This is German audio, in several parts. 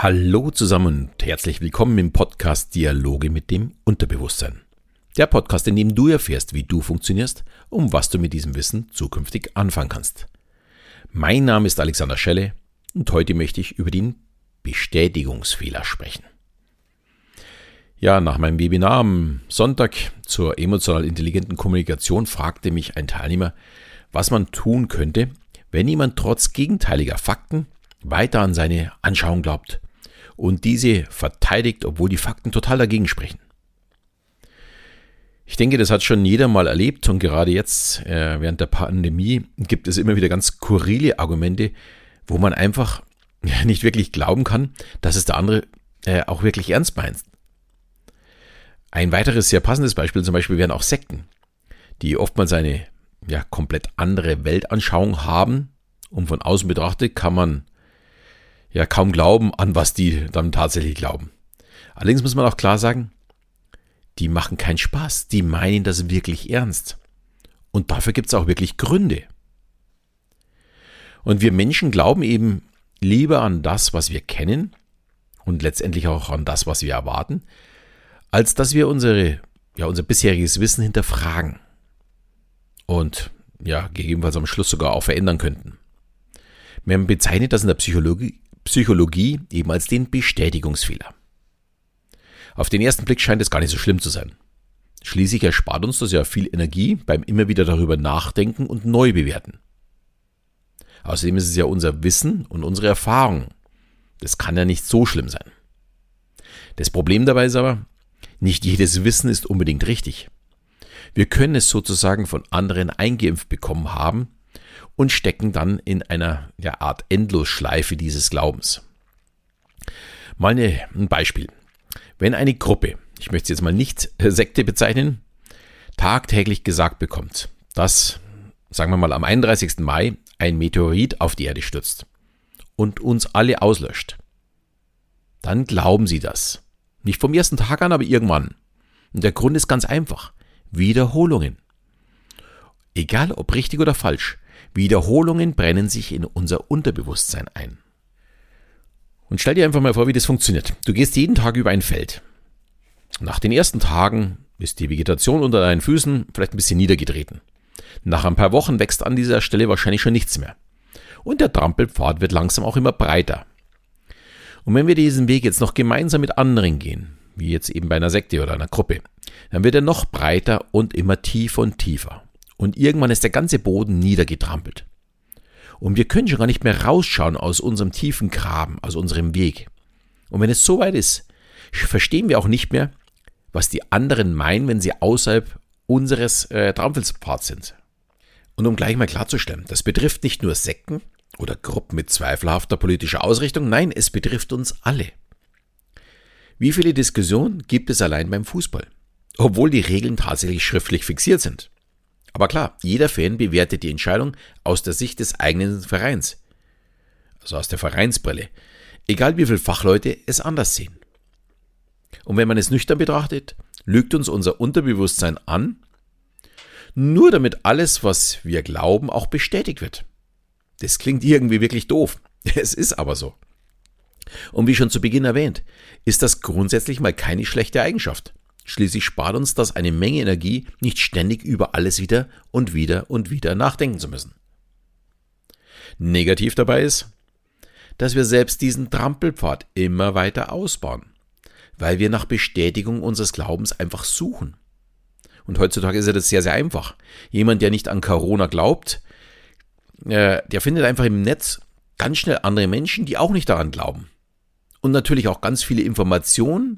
Hallo zusammen und herzlich willkommen im Podcast Dialoge mit dem Unterbewusstsein. Der Podcast, in dem du erfährst, wie du funktionierst und was du mit diesem Wissen zukünftig anfangen kannst. Mein Name ist Alexander Schelle und heute möchte ich über den Bestätigungsfehler sprechen. Ja, nach meinem Webinar am Sonntag zur emotional intelligenten Kommunikation fragte mich ein Teilnehmer, was man tun könnte, wenn jemand trotz gegenteiliger Fakten weiter an seine Anschauung glaubt und diese verteidigt, obwohl die Fakten total dagegen sprechen. Ich denke, das hat schon jeder mal erlebt und gerade jetzt, während der Pandemie, gibt es immer wieder ganz skurrile Argumente, wo man einfach nicht wirklich glauben kann, dass es der andere auch wirklich ernst meint. Ein weiteres sehr passendes Beispiel zum Beispiel wären auch Sekten, die oftmals eine komplett andere Weltanschauung haben und von außen betrachtet kann man kaum glauben, an was die dann tatsächlich glauben. Allerdings muss man auch klar sagen, die machen keinen Spaß, die meinen das wirklich ernst. Und dafür gibt es auch wirklich Gründe. Und wir Menschen glauben eben lieber an das, was wir kennen und letztendlich auch an das, was wir erwarten, als dass wir unser bisheriges Wissen hinterfragen und gegebenenfalls am Schluss sogar auch verändern könnten. Man bezeichnet das in der Psychologie eben als den Bestätigungsfehler. Auf den ersten Blick scheint es gar nicht so schlimm zu sein. Schließlich erspart uns das ja viel Energie beim immer wieder darüber nachdenken und neu bewerten. Außerdem ist es ja unser Wissen und unsere Erfahrung. Das kann ja nicht so schlimm sein. Das Problem dabei ist aber, nicht jedes Wissen ist unbedingt richtig. Wir können es sozusagen von anderen eingeimpft bekommen haben und stecken dann in einer Art Endlosschleife dieses Glaubens. Mal ein Beispiel. Wenn eine Gruppe, ich möchte es jetzt mal nicht Sekte bezeichnen, tagtäglich gesagt bekommt, dass, sagen wir mal, am 31. Mai ein Meteorit auf die Erde stürzt und uns alle auslöscht, dann glauben sie das. Nicht vom ersten Tag an, aber irgendwann. Und der Grund ist ganz einfach. Wiederholungen. Egal ob richtig oder falsch, Wiederholungen brennen sich in unser Unterbewusstsein ein. Und stell dir einfach mal vor, wie das funktioniert. Du gehst jeden Tag über ein Feld. Nach den ersten Tagen ist die Vegetation unter deinen Füßen vielleicht ein bisschen niedergetreten. Nach ein paar Wochen wächst an dieser Stelle wahrscheinlich schon nichts mehr. Und der Trampelpfad wird langsam auch immer breiter. Und wenn wir diesen Weg jetzt noch gemeinsam mit anderen gehen, wie jetzt eben bei einer Sekte oder einer Gruppe, dann wird er noch breiter und immer tiefer und tiefer. Und irgendwann ist der ganze Boden niedergetrampelt. Und wir können schon gar nicht mehr rausschauen aus unserem tiefen Graben, aus unserem Weg. Und wenn es so weit ist, verstehen wir auch nicht mehr, was die anderen meinen, wenn sie außerhalb unseres Trampelpfads sind. Und um gleich mal klarzustellen, das betrifft nicht nur Sekten oder Gruppen mit zweifelhafter politischer Ausrichtung, nein, es betrifft uns alle. Wie viele Diskussionen gibt es allein beim Fußball? Obwohl die Regeln tatsächlich schriftlich fixiert sind. Aber klar, jeder Fan bewertet die Entscheidung aus der Sicht des eigenen Vereins. Also aus der Vereinsbrille. Egal wie viele Fachleute es anders sehen. Und wenn man es nüchtern betrachtet, lügt uns unser Unterbewusstsein an, nur damit alles, was wir glauben, auch bestätigt wird. Das klingt irgendwie wirklich doof. Es ist aber so. Und wie schon zu Beginn erwähnt, ist das grundsätzlich mal keine schlechte Eigenschaft. Schließlich spart uns das eine Menge Energie, nicht ständig über alles wieder und wieder und wieder nachdenken zu müssen. Negativ dabei ist, dass wir selbst diesen Trampelpfad immer weiter ausbauen, weil wir nach Bestätigung unseres Glaubens einfach suchen. Und heutzutage ist ja das sehr, sehr einfach. Jemand, der nicht an Corona glaubt, der findet einfach im Netz ganz schnell andere Menschen, die auch nicht daran glauben. Und natürlich auch ganz viele Informationen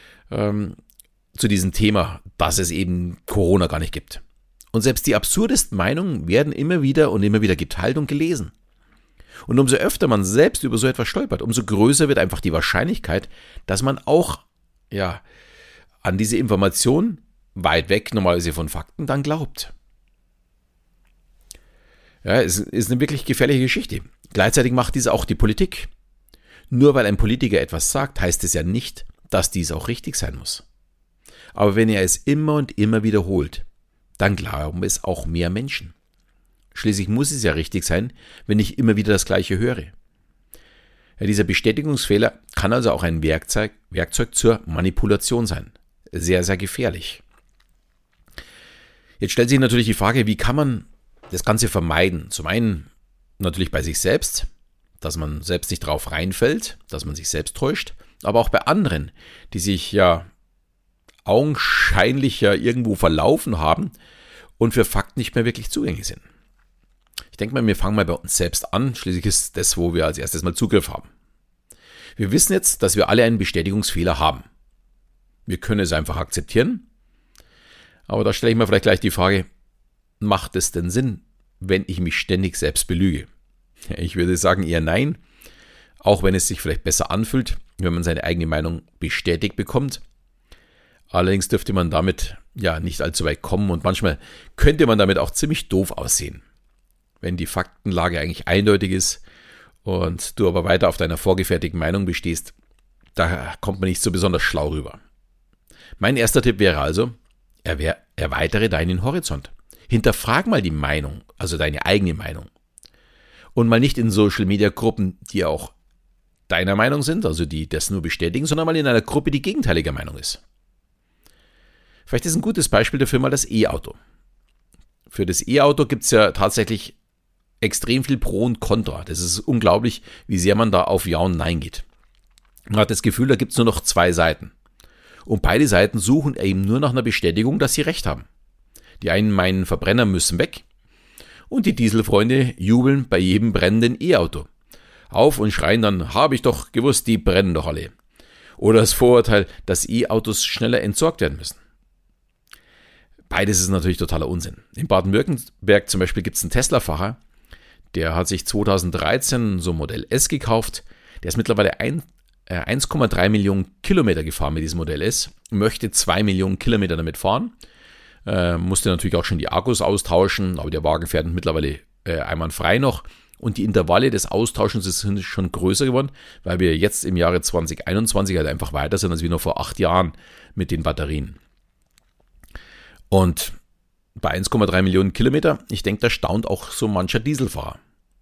zu diesem Thema, dass es eben Corona gar nicht gibt. Und selbst die absurdesten Meinungen werden immer wieder geteilt und gelesen. Und umso öfter man selbst über so etwas stolpert, umso größer wird einfach die Wahrscheinlichkeit, dass man auch an diese Information weit weg normalerweise von Fakten dann glaubt. Ja, es ist eine wirklich gefährliche Geschichte. Gleichzeitig macht dies auch die Politik. Nur weil ein Politiker etwas sagt, heißt es ja nicht, dass dies auch richtig sein muss. Aber wenn er es immer und immer wiederholt, dann glauben es auch mehr Menschen. Schließlich muss es ja richtig sein, wenn ich immer wieder das Gleiche höre. Ja, dieser Bestätigungsfehler kann also auch ein Werkzeug zur Manipulation sein. Sehr, sehr gefährlich. Jetzt stellt sich natürlich die Frage, wie kann man das Ganze vermeiden? Zum einen natürlich bei sich selbst, dass man selbst nicht drauf reinfällt, dass man sich selbst täuscht, aber auch bei anderen, die sich ja augenscheinlich ja irgendwo verlaufen haben und für Fakten nicht mehr wirklich zugänglich sind. Ich denke mal, wir fangen mal bei uns selbst an, schließlich ist das, wo wir als erstes mal Zugriff haben. Wir wissen jetzt, dass wir alle einen Bestätigungsfehler haben. Wir können es einfach akzeptieren, aber da stelle ich mir vielleicht gleich die Frage, macht es denn Sinn, wenn ich mich ständig selbst belüge? Ich würde sagen eher nein, auch wenn es sich vielleicht besser anfühlt, wenn man seine eigene Meinung bestätigt bekommt. Allerdings dürfte man damit ja nicht allzu weit kommen und manchmal könnte man damit auch ziemlich doof aussehen. Wenn die Faktenlage eigentlich eindeutig ist und du aber weiter auf deiner vorgefertigten Meinung bestehst, da kommt man nicht so besonders schlau rüber. Mein erster Tipp wäre also, erweitere deinen Horizont. Hinterfrag mal die Meinung, also deine eigene Meinung. Und mal nicht in Social-Media-Gruppen, die auch deiner Meinung sind, also die das nur bestätigen, sondern mal in einer Gruppe, die gegenteiliger Meinung ist. Vielleicht ist ein gutes Beispiel dafür mal das E-Auto. Für das E-Auto gibt es ja tatsächlich extrem viel Pro und Contra. Das ist unglaublich, wie sehr man da auf Ja und Nein geht. Man hat das Gefühl, da gibt es nur noch zwei Seiten. Und beide Seiten suchen eben nur nach einer Bestätigung, dass sie recht haben. Die einen meinen, Verbrenner müssen weg und die Dieselfreunde jubeln bei jedem brennenden E-Auto auf und schreien dann, habe ich doch gewusst, die brennen doch alle. Oder das Vorurteil, dass E-Autos schneller entsorgt werden müssen. Beides ist natürlich totaler Unsinn. In Baden-Württemberg zum Beispiel gibt es einen Tesla-Fahrer, der hat sich 2013 so ein Modell S gekauft. Der ist mittlerweile 1,3 Millionen Kilometer gefahren mit diesem Modell S, möchte 2 Millionen Kilometer damit fahren, musste natürlich auch schon die Akkus austauschen, aber der Wagen fährt mittlerweile einwandfrei noch und die Intervalle des Austauschens sind schon größer geworden, weil wir jetzt im Jahre 2021 halt einfach weiter sind als wir noch vor 8 Jahren mit den Batterien. Und bei 1,3 Millionen Kilometer, ich denke, da staunt auch so mancher Dieselfahrer.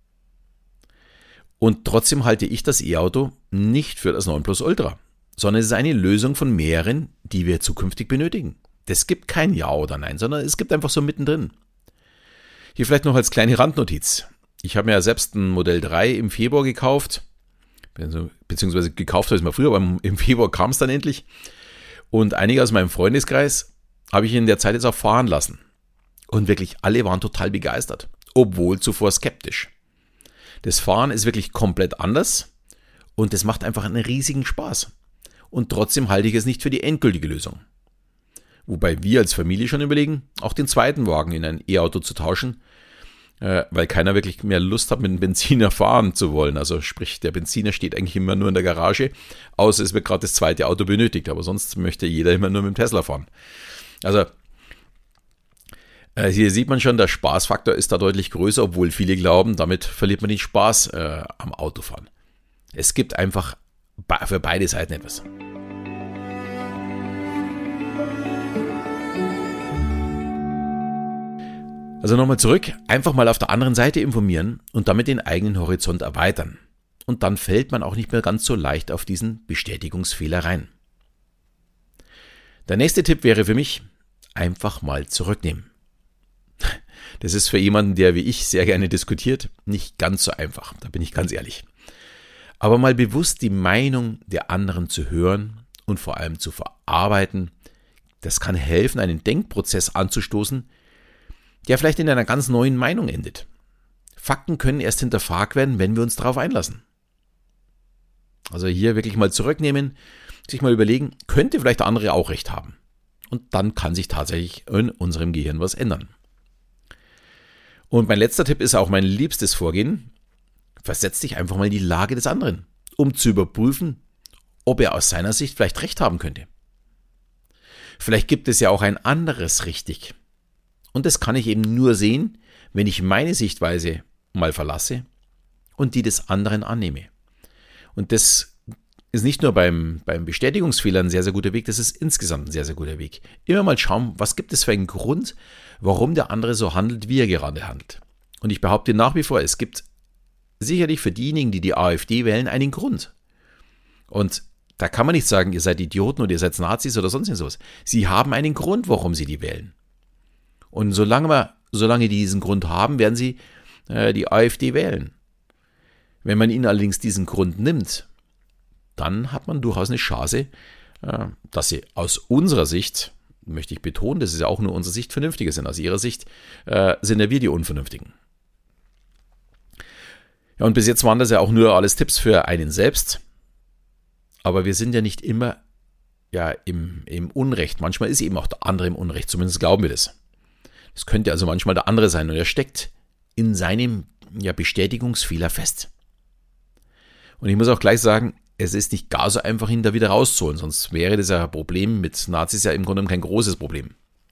Und trotzdem halte ich das E-Auto nicht für das 9+Ultra, sondern es ist eine Lösung von mehreren, die wir zukünftig benötigen. Es gibt kein Ja oder Nein, sondern es gibt einfach so mittendrin. Hier vielleicht noch als kleine Randnotiz. Ich habe mir ja selbst ein Modell 3 im Februar gekauft, beziehungsweise gekauft habe ich es mal früher, aber im Februar kam es dann endlich. Und einige aus meinem Freundeskreis habe ich in der Zeit jetzt auch fahren lassen. Und wirklich alle waren total begeistert, obwohl zuvor skeptisch. Das Fahren ist wirklich komplett anders und es macht einfach einen riesigen Spaß. Und trotzdem halte ich es nicht für die endgültige Lösung. Wobei wir als Familie schon überlegen, auch den zweiten Wagen in ein E-Auto zu tauschen, weil keiner wirklich mehr Lust hat, mit einem Benziner fahren zu wollen. Also sprich, der Benziner steht eigentlich immer nur in der Garage, außer es wird gerade das zweite Auto benötigt. Aber sonst möchte jeder immer nur mit dem Tesla fahren. Also hier sieht man schon, der Spaßfaktor ist da deutlich größer, obwohl viele glauben, damit verliert man den Spaß am Autofahren. Es gibt einfach für beide Seiten etwas. Also nochmal zurück, einfach mal auf der anderen Seite informieren und damit den eigenen Horizont erweitern. Und dann fällt man auch nicht mehr ganz so leicht auf diesen Bestätigungsfehler rein. Der nächste Tipp wäre für mich, einfach mal zurücknehmen. Das ist für jemanden, der wie ich sehr gerne diskutiert, nicht ganz so einfach, da bin ich ganz ehrlich. Aber mal bewusst die Meinung der anderen zu hören und vor allem zu verarbeiten, das kann helfen, einen Denkprozess anzustoßen, der vielleicht in einer ganz neuen Meinung endet. Fakten können erst hinterfragt werden, wenn wir uns darauf einlassen. Also hier wirklich mal zurücknehmen, sich mal überlegen, könnte vielleicht der andere auch recht haben. Und dann kann sich tatsächlich in unserem Gehirn was ändern. Und mein letzter Tipp ist auch mein liebstes Vorgehen. Versetz dich einfach mal in die Lage des anderen, um zu überprüfen, ob er aus seiner Sicht vielleicht recht haben könnte. Vielleicht gibt es ja auch ein anderes richtig. Und das kann ich eben nur sehen, wenn ich meine Sichtweise mal verlasse und die des anderen annehme. Und das ist nicht nur beim Bestätigungsfehler ein sehr, sehr guter Weg, das ist insgesamt ein sehr, sehr guter Weg. Immer mal schauen, was gibt es für einen Grund, warum der andere so handelt, wie er gerade handelt. Und ich behaupte nach wie vor, es gibt sicherlich für diejenigen, die die AfD wählen, einen Grund. Und da kann man nicht sagen, ihr seid Idioten oder ihr seid Nazis oder sonst sowas. Sie haben einen Grund, warum sie die wählen. Und solange die diesen Grund haben, werden sie die AfD wählen. Wenn man ihnen allerdings diesen Grund nimmt, dann hat man durchaus eine Chance, dass sie aus unserer Sicht, möchte ich betonen, das ist ja auch nur unsere Sicht, Vernünftige sind. Aus ihrer Sicht sind ja wir die Unvernünftigen. Ja, und bis jetzt waren das ja auch nur alles Tipps für einen selbst. Aber wir sind ja nicht immer im Unrecht. Manchmal ist eben auch der andere im Unrecht, zumindest glauben wir das. Es könnte also manchmal der andere sein und er steckt in seinem Bestätigungsfehler fest. Und ich muss auch gleich sagen, es ist nicht gar so einfach, ihn da wieder rauszuholen, sonst wäre das ja ein Problem mit Nazis ja im Grunde kein großes Problem.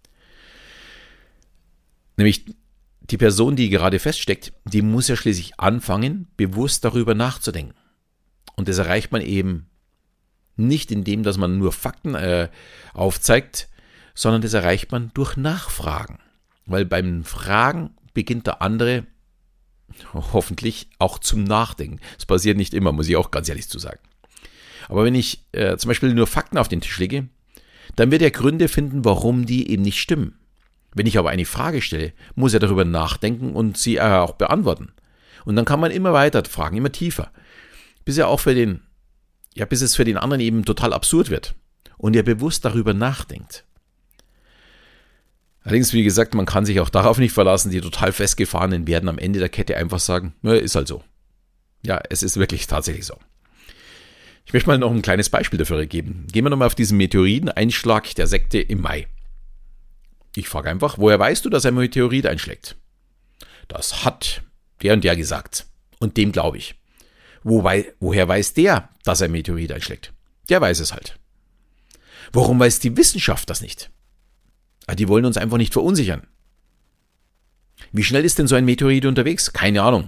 Nämlich die Person, die gerade feststeckt, die muss ja schließlich anfangen, bewusst darüber nachzudenken. Und das erreicht man eben nicht indem, dass man nur Fakten aufzeigt, sondern das erreicht man durch Nachfragen. Weil beim Fragen beginnt der andere hoffentlich auch zum Nachdenken. Das passiert nicht immer, muss ich auch ganz ehrlich zu sagen. Aber wenn ich zum Beispiel nur Fakten auf den Tisch lege, dann wird er Gründe finden, warum die eben nicht stimmen. Wenn ich aber eine Frage stelle, muss er darüber nachdenken und sie auch beantworten. Und dann kann man immer weiter fragen, immer tiefer, bis es für den anderen eben total absurd wird und er bewusst darüber nachdenkt. Allerdings, wie gesagt, man kann sich auch darauf nicht verlassen, die total festgefahrenen werden am Ende der Kette einfach sagen, ist halt so. Ja, es ist wirklich tatsächlich so. Ich möchte mal noch ein kleines Beispiel dafür geben. Gehen wir nochmal auf diesen Meteoriteneinschlag der Sekte im Mai. Ich frage einfach, woher weißt du, dass ein Meteorit einschlägt? Das hat der und der gesagt. Und dem glaube ich. Woher weiß der, dass ein Meteorit einschlägt? Der weiß es halt. Warum weiß die Wissenschaft das nicht? Die wollen uns einfach nicht verunsichern. Wie schnell ist denn so ein Meteorit unterwegs? Keine Ahnung.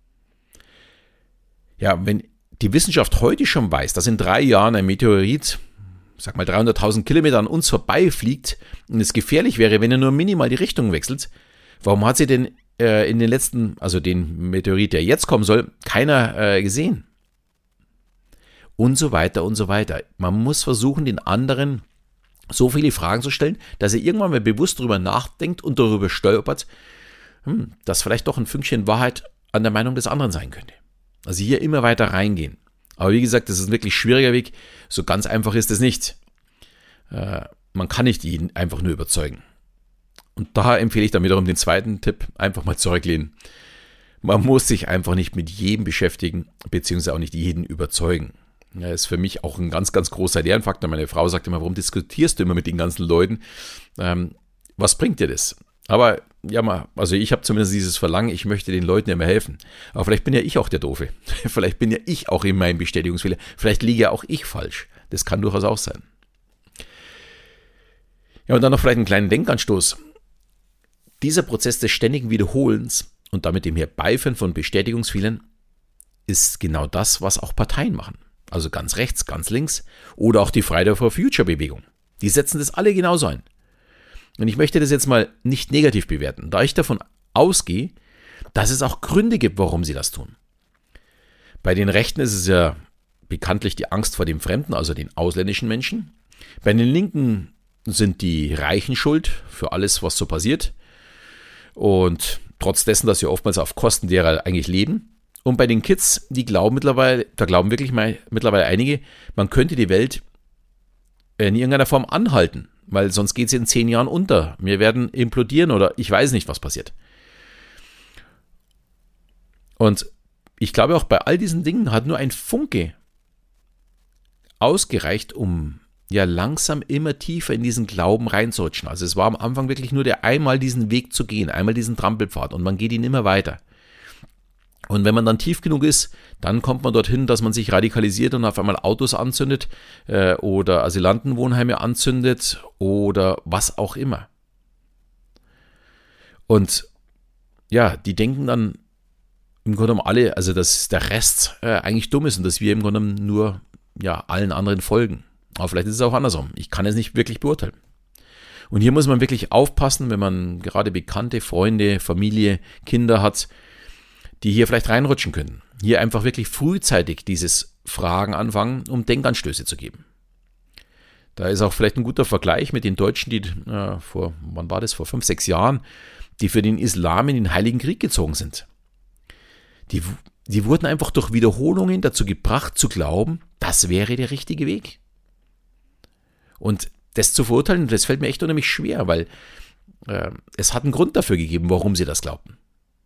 Ja, wenn die Wissenschaft heute schon weiß, dass in 3 Jahren ein Meteorit, sag mal 300.000 Kilometer an uns vorbeifliegt und es gefährlich wäre, wenn er nur minimal die Richtung wechselt, warum hat sie denn in den letzten, also den Meteorit, der jetzt kommen soll, keiner gesehen? Und so weiter und so weiter. Man muss versuchen, den anderen so viele Fragen zu stellen, dass er irgendwann mal bewusst darüber nachdenkt und darüber stolpert, dass vielleicht doch ein Fünkchen Wahrheit an der Meinung des anderen sein könnte. Also hier immer weiter reingehen. Aber wie gesagt, das ist ein wirklich schwieriger Weg. So ganz einfach ist es nicht. Man kann nicht jeden einfach nur überzeugen. Und da empfehle ich dann wiederum den zweiten Tipp, einfach mal zurücklehnen. Man muss sich einfach nicht mit jedem beschäftigen, beziehungsweise auch nicht jeden überzeugen. Ja, ist für mich auch ein ganz, ganz großer Lernfaktor. Meine Frau sagt immer, warum diskutierst du immer mit den ganzen Leuten? Was bringt dir das? Aber also ich habe zumindest dieses Verlangen, ich möchte den Leuten ja immer helfen. Aber vielleicht bin ja ich auch der Doofe. Vielleicht bin ja ich auch in meinem Bestätigungsfehler. Vielleicht liege ja auch ich falsch. Das kann durchaus auch sein. Ja, und dann noch vielleicht einen kleinen Denkanstoß. Dieser Prozess des ständigen Wiederholens und damit dem Herbeiführen von Bestätigungsfehlern ist genau das, was auch Parteien machen. Also ganz rechts, ganz links oder auch die Friday for Future Bewegung. Die setzen das alle genauso ein. Und ich möchte das jetzt mal nicht negativ bewerten, da ich davon ausgehe, dass es auch Gründe gibt, warum sie das tun. Bei den Rechten ist es ja bekanntlich die Angst vor dem Fremden, also den ausländischen Menschen. Bei den Linken sind die Reichen schuld für alles, was so passiert. Und trotz dessen, dass sie oftmals auf Kosten derer eigentlich leben. Und bei den Kids, die glauben mittlerweile, da glauben wirklich mittlerweile einige, man könnte die Welt in irgendeiner Form anhalten, weil sonst geht sie in 10 Jahren unter. Wir werden implodieren oder ich weiß nicht, was passiert. Und ich glaube auch bei all diesen Dingen hat nur ein Funke ausgereicht, um ja langsam immer tiefer in diesen Glauben reinzurutschen. Also es war am Anfang wirklich nur einmal diesen Weg zu gehen, einmal diesen Trampelpfad und man geht ihn immer weiter. Und wenn man dann tief genug ist, dann kommt man dorthin, dass man sich radikalisiert und auf einmal Autos anzündet oder Asylantenwohnheime anzündet oder was auch immer. Und ja, die denken dann im Grunde genommen alle, also dass der Rest eigentlich dumm ist und dass wir im Grunde genommen nur allen anderen folgen. Aber vielleicht ist es auch andersrum. Ich kann es nicht wirklich beurteilen. Und hier muss man wirklich aufpassen, wenn man gerade Bekannte, Freunde, Familie, Kinder hat, die hier vielleicht reinrutschen können. Hier einfach wirklich frühzeitig dieses Fragen anfangen, um Denkanstöße zu geben. Da ist auch vielleicht ein guter Vergleich mit den Deutschen, die vor 5, 6 Jahren, die für den Islam in den Heiligen Krieg gezogen sind. Die wurden einfach durch Wiederholungen dazu gebracht zu glauben, das wäre der richtige Weg. Und das zu verurteilen, das fällt mir echt unheimlich schwer, weil es hat einen Grund dafür gegeben, warum sie das glaubten.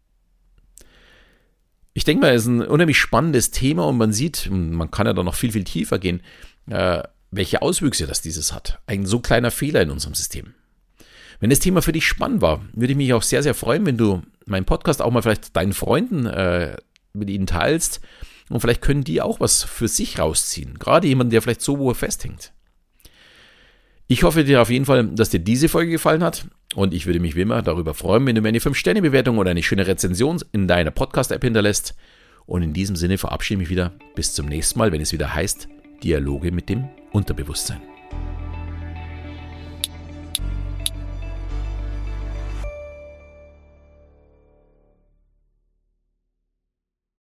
Ich denke mal, es ist ein unheimlich spannendes Thema und man sieht, man kann ja da noch viel, viel tiefer gehen, welche Auswüchse dieses hat. Ein so kleiner Fehler in unserem System. Wenn das Thema für dich spannend war, würde ich mich auch sehr, sehr freuen, wenn du meinen Podcast auch mal vielleicht deinen Freunden mit ihnen teilst und vielleicht können die auch was für sich rausziehen. Gerade jemand, der vielleicht so wo festhängt. Ich hoffe dir auf jeden Fall, dass dir diese Folge gefallen hat und ich würde mich wie immer darüber freuen, wenn du mir eine 5-Sterne-Bewertung oder eine schöne Rezension in deiner Podcast-App hinterlässt. Und in diesem Sinne verabschiede ich mich wieder. Bis zum nächsten Mal, wenn es wieder heißt Dialoge mit dem Unterbewusstsein.